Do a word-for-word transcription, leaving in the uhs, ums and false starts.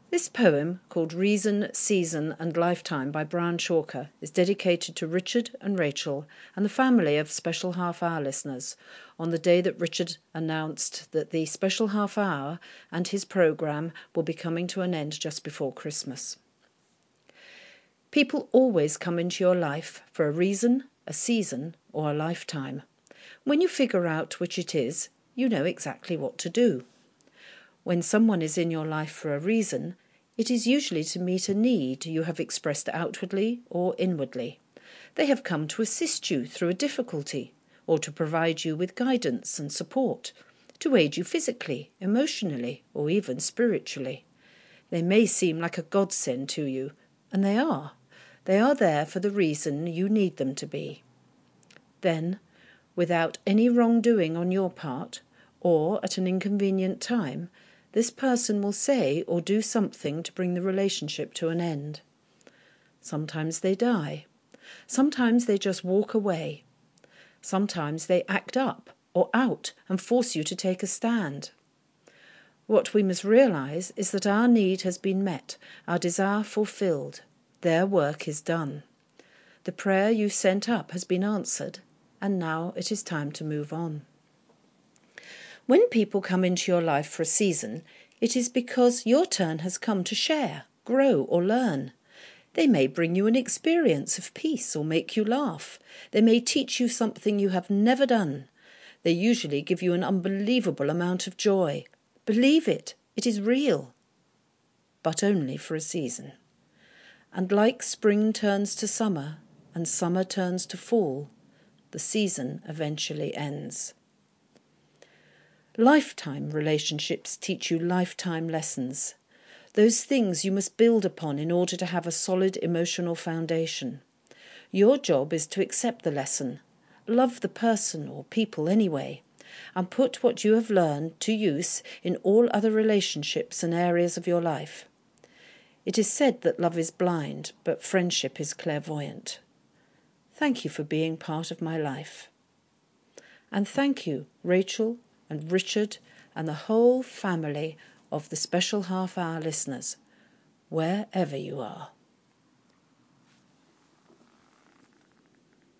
This poem, called Reason, Season and Lifetime by Brian Chalker, is dedicated to Richard and Rachel and the family of Special Half Hour listeners on the day that Richard announced that the Special Half Hour and his programme will be coming to an end just before Christmas. People always come into your life for a reason, a season or a lifetime. When you figure out which it is, you know exactly what to do. When someone is in your life for a reason, it is usually to meet a need you have expressed outwardly or inwardly. They have come to assist you through a difficulty, or to provide you with guidance and support, to aid you physically, emotionally, or even spiritually. They may seem like a godsend to you, and they are. They are there for the reason you need them to be. Then, without any wrongdoing on your part, or at an inconvenient time, this person will say or do something to bring the relationship to an end. Sometimes they die. Sometimes they just walk away. Sometimes they act up or out and force you to take a stand. What we must realise is that our need has been met, our desire fulfilled. Their work is done. The prayer you sent up has been answered, and now it is time to move on. When people come into your life for a season, it is because your turn has come to share, grow or learn. They may bring you an experience of peace or make you laugh. They may teach you something you have never done. They usually give you an unbelievable amount of joy. Believe it, it is real. But only for a season. And like spring turns to summer and summer turns to fall, the season eventually ends. Lifetime relationships teach you lifetime lessons. Those things you must build upon in order to have a solid emotional foundation. Your job is to accept the lesson, love the person or people anyway, and put what you have learned to use in all other relationships and areas of your life. It is said that love is blind, but friendship is clairvoyant. Thank you for being part of my life. And thank you, Rachel and Richard and the whole family of the Special Half Hour listeners, wherever you are.